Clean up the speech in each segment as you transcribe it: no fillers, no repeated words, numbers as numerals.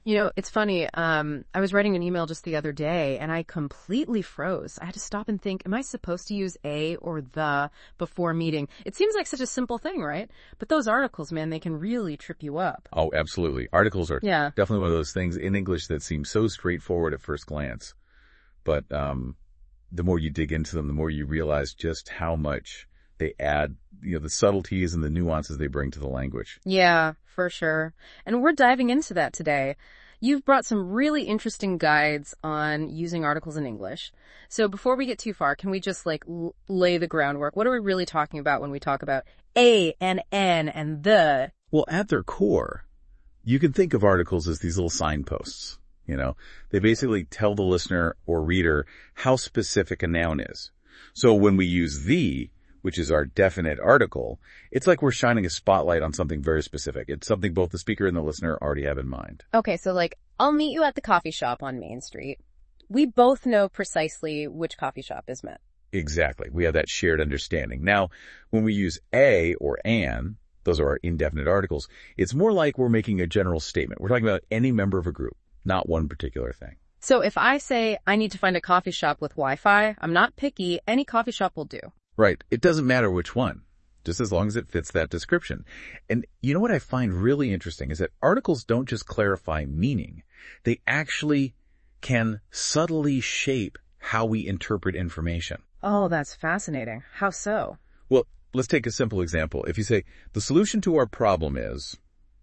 You know, it's funny. I was writing an email just the other day and I completely froze. I had to stop and think, am I supposed to use a or the before meeting? It seems like such a simple thing, right? But those articles, man, they can really trip you up. Oh, absolutely. Articles are Yeah. definitely one of those things in English that seem so straightforward at first glance. But the more you dig into them, the more you realize just how much they add, the subtleties and the nuances they bring to the language. Yeah, for sure. And we're diving into that today. You've brought some really interesting guides on using articles in English. So before we get too far, can we just lay the groundwork? What are we really talking about when we talk about a and an and the? Well, at their core, you can think of articles as these little signposts. They basically tell the listener or reader how specific a noun is. So when we use the, which is our definite article, it's like we're shining a spotlight on something very specific. It's something both the speaker and the listener already have in mind. Okay, so I'll meet you at the coffee shop on Main Street. We both know precisely which coffee shop is meant. Exactly. We have that shared understanding. Now, when we use a or an, those are our indefinite articles, it's more like we're making a general statement. We're talking about any member of a group, not one particular thing. So if I say I need to find a coffee shop with Wi-Fi, I'm not picky. Any coffee shop will do. Right. It doesn't matter which one, just as long as it fits that description. And you know what I find really interesting is that articles don't just clarify meaning. They actually can subtly shape how we interpret information. Oh, that's fascinating. How so? Well, let's take a simple example. If you say, the solution to our problem is,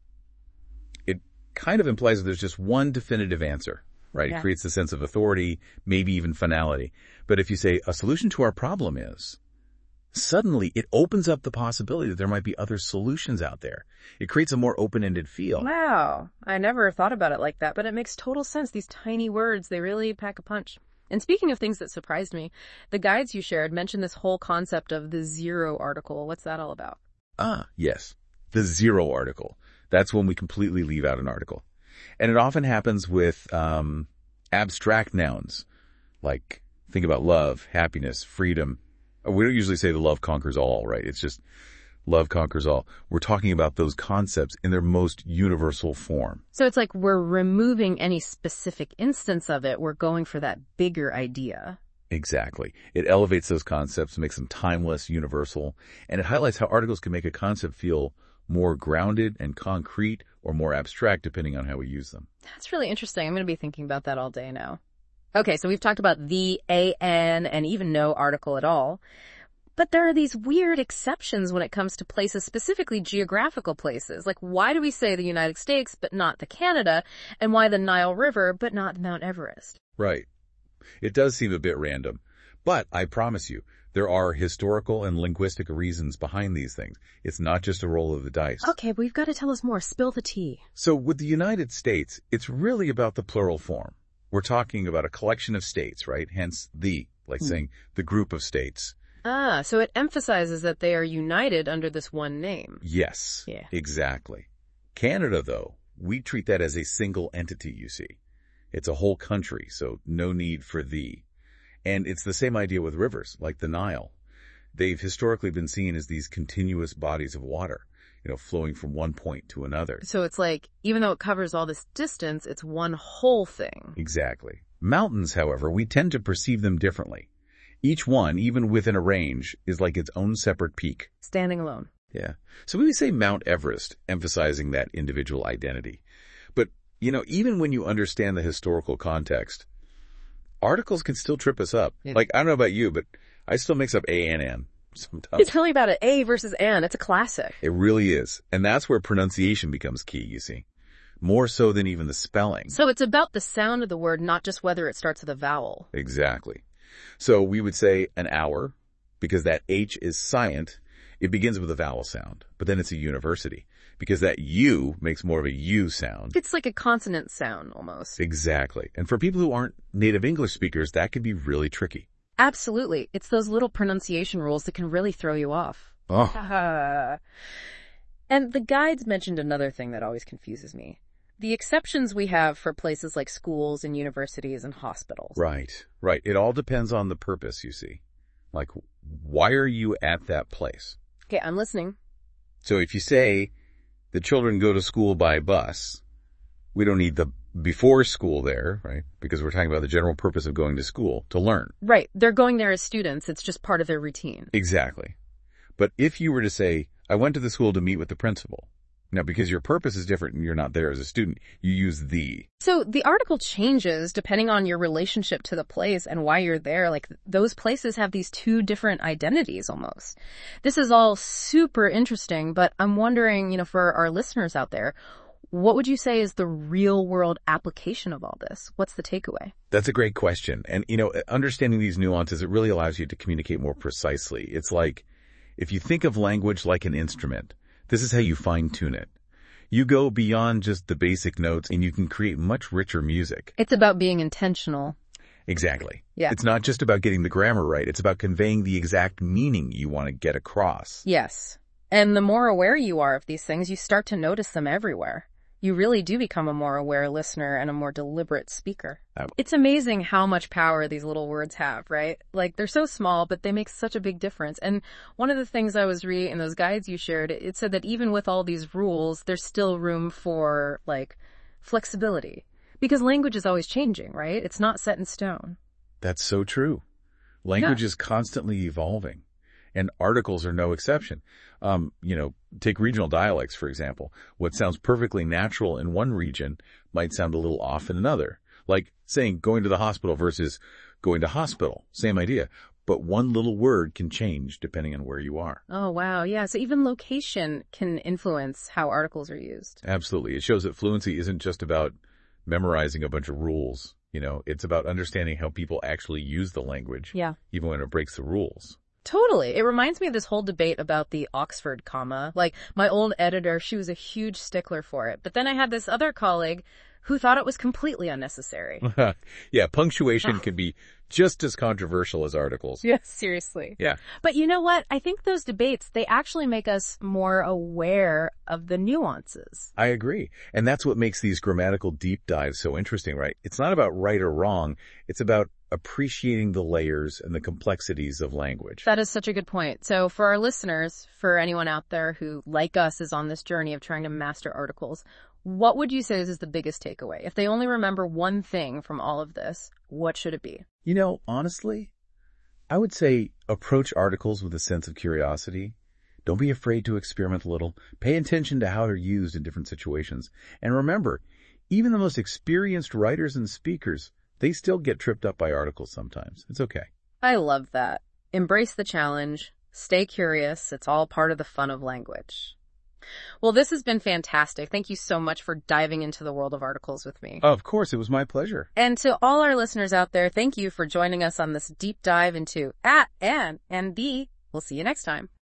it kind of implies that there's just one definitive answer, right? Yeah. It creates a sense of authority, maybe even finality. But if you say, a solution to our problem is, suddenly it opens up the possibility that there might be other solutions out there. It creates a more open-ended feel. Wow. I never thought about it like that, but it makes total sense. These tiny words, they really pack a punch. And speaking of things that surprised me, the guides you shared mentioned this whole concept of the zero article. What's that all about? Yes. The zero article. That's when we completely leave out an article. And it often happens with abstract nouns, like think about love, happiness, freedom. We don't usually say the love conquers all, right? It's just love conquers all. We're talking about those concepts in their most universal form. So it's like we're removing any specific instance of it. We're going for that bigger idea. Exactly. It elevates those concepts, makes them timeless, universal, and it highlights how articles can make a concept feel more grounded and concrete or more abstract depending on how we use them. That's really interesting. I'm going to be thinking about that all day now. Okay, so we've talked about the, an, and even no article at all. But there are these weird exceptions when it comes to places, specifically geographical places. Like, why do we say the United States but not the Canada? And why the Nile River but not Mount Everest? Right. It does seem a bit random. But I promise you, there are historical and linguistic reasons behind these things. It's not just a roll of the dice. Okay, but you've got to tell us more. Spill the tea. So with the United States, it's really about the plural form. We're talking about a collection of states, right? Hence saying the group of states. So it emphasizes that they are united under this one name. Yes, Yeah. Exactly. Canada, though, we treat that as a single entity, you see. It's a whole country, so no need for the. And it's the same idea with rivers, like the Nile. They've historically been seen as these continuous bodies of water, flowing from one point to another. So it's like, even though it covers all this distance, it's one whole thing. Exactly. Mountains, however, we tend to perceive them differently. Each one, even within a range, is like its own separate peak. Standing alone. Yeah. So we say Mount Everest, emphasizing that individual identity. But, even when you understand the historical context, articles can still trip us up. Yeah. Like, I don't know about you, but I still mix up a and an sometimes. It's really about it. A versus an. It's a classic. It really is. And that's where pronunciation becomes key, you see. More so than even the spelling. So it's about the sound of the word, not just whether it starts with a vowel. Exactly. So we would say an hour, because that H is silent. It begins with a vowel sound, but then it's a university, because that U makes more of a U sound. It's like a consonant sound, almost. Exactly. And for people who aren't native English speakers, that can be really tricky. Absolutely. It's those little pronunciation rules that can really throw you off. Oh. And the guides mentioned another thing that always confuses me. The exceptions we have for places like schools and universities and hospitals. Right. It all depends on the purpose, you see. Like, why are you at that place? Okay, I'm listening. So if you say the children go to school by bus, We don't need the before school there, right? Because we're talking about the general purpose of going to school, to learn. Right. They're going there as students. It's just part of their routine. Exactly. But if you were to say, I went to the school to meet with the principal. Now, because your purpose is different and you're not there as a student, you use the. So the article changes depending on your relationship to the place and why you're there. Like, those places have these two different identities almost. This is all super interesting, but I'm wondering, for our listeners out there, what would you say is the real world application of all this? What's the takeaway? That's a great question. And, understanding these nuances, it really allows you to communicate more precisely. It's like, if you think of language like an instrument, this is how you fine-tune it. You go beyond just the basic notes and you can create much richer music. It's about being intentional. Exactly. Yeah. It's not just about getting the grammar right. It's about conveying the exact meaning you want to get across. Yes. And the more aware you are of these things, you start to notice them everywhere. You really do become a more aware listener and a more deliberate speaker. It's amazing how much power these little words have, right? Like, they're so small, but they make such a big difference. And one of the things I was reading in those guides you shared, it said that even with all these rules, there's still room for, flexibility. Because language is always changing, right? It's not set in stone. That's so true. Language is constantly evolving. And articles are no exception. Take regional dialects, for example. What sounds perfectly natural in one region might sound a little off in another. Like saying going to the hospital versus going to hospital. Same idea. But one little word can change depending on where you are. Oh, wow. Yeah. So even location can influence how articles are used. Absolutely. It shows that fluency isn't just about memorizing a bunch of rules. It's about understanding how people actually use the language. Yeah. Even when it breaks the rules. Totally. It reminds me of this whole debate about the Oxford comma. Like, my old editor, she was a huge stickler for it. But then I had this other colleague who thought it was completely unnecessary. Yeah, punctuation can be just as controversial as articles. Yeah, seriously. Yeah. But you know what? I think those debates, they actually make us more aware of the nuances. I agree. And that's what makes these grammatical deep dives so interesting, right? It's not about right or wrong. It's about appreciating the layers and the complexities of language. That is such a good point. So for our listeners, for anyone out there who, like us, is on this journey of trying to master articles, what would you say is the biggest takeaway? If they only remember one thing from all of this, what should it be? Honestly, I would say approach articles with a sense of curiosity. Don't be afraid to experiment a little. Pay attention to how they're used in different situations. And remember, even the most experienced writers and speakers, they still get tripped up by articles sometimes. It's okay. I love that. Embrace the challenge. Stay curious. It's all part of the fun of language. Well, this has been fantastic. Thank you so much for diving into the world of articles with me. Of course, it was my pleasure. And to all our listeners out there, thank you for joining us on this deep dive into and the. We'll see you next time.